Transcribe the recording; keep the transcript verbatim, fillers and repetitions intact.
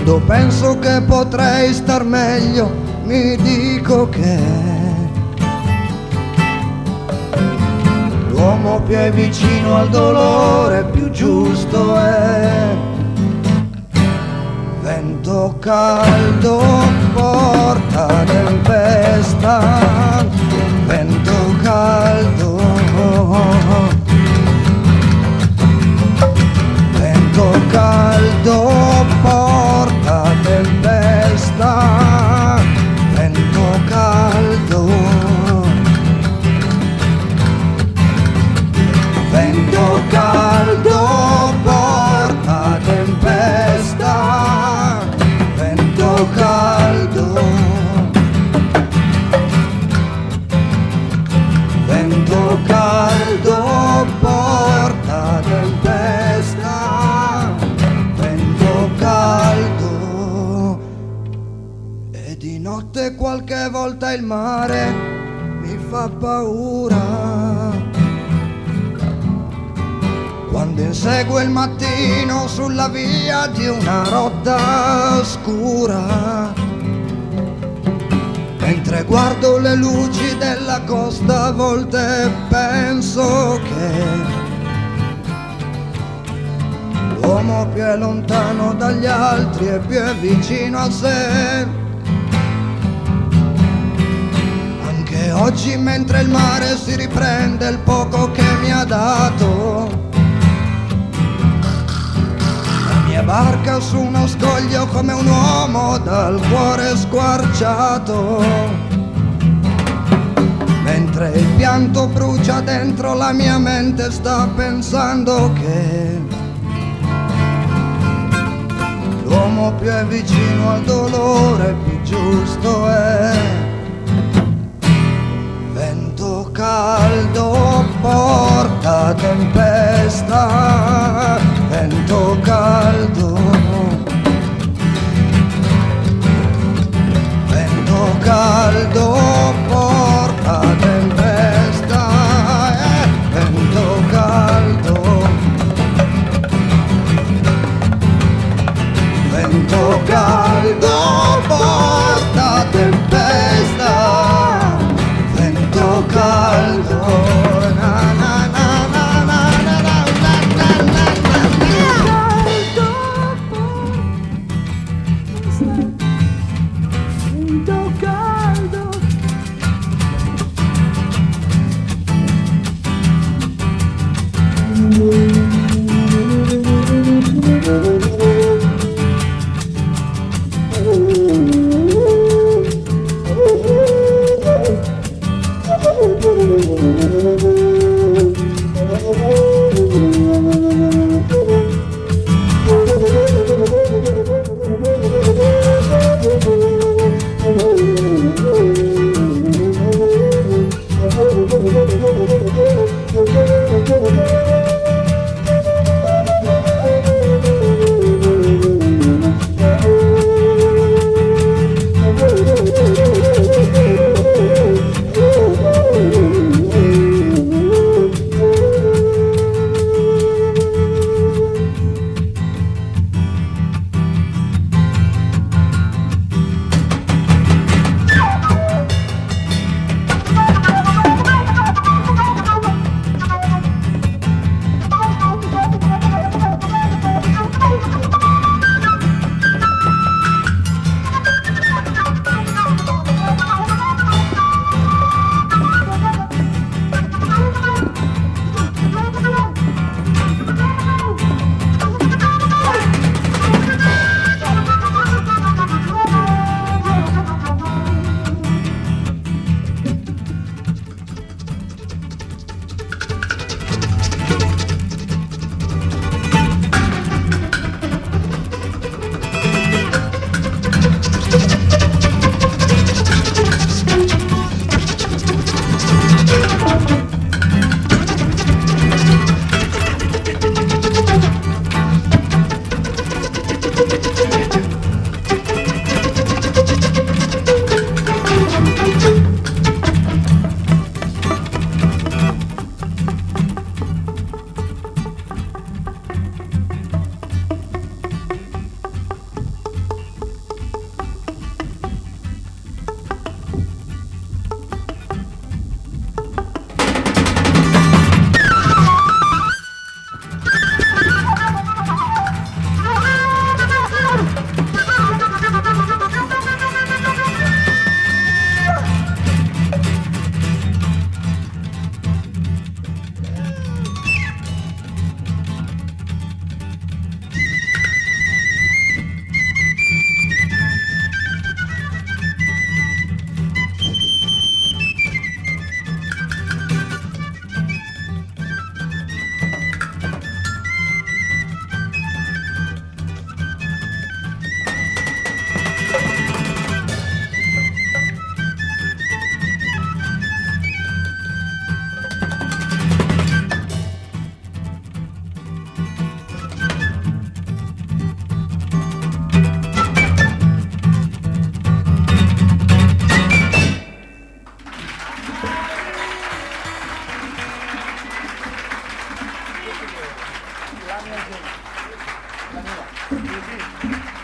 Quando penso che potrei star meglio, mi dico che l'uomo più è vicino al dolore, più giusto è. Vento caldo porta tempesta, vento caldo, vento caldo porta tempesta, vento caldo, vento caldo porta tempesta, vento caldo, vento caldo porta tempesta, vento caldo. E di notte qualche volta il mare mi fa paura, quando insegue il mattino sulla via di una rotta scura, mentre guardo le luci della costa a volte penso che l'uomo più è lontano dagli altri e più è vicino a sé. Anche oggi mentre il mare si riprende il poco che mi ha dato, mia barca su uno scoglio come un uomo dal cuore squarciato, mentre il pianto brucia dentro la mia mente, sta pensando che l'uomo più è vicino al dolore, più giusto è. Vento caldo porta tempesta, vento caldo, vento caldo porta tempesta, eh, vento caldo, vento caldo porta tempesta, vento caldo. Na, na, na, na, na, na, na, na, na, na. sì.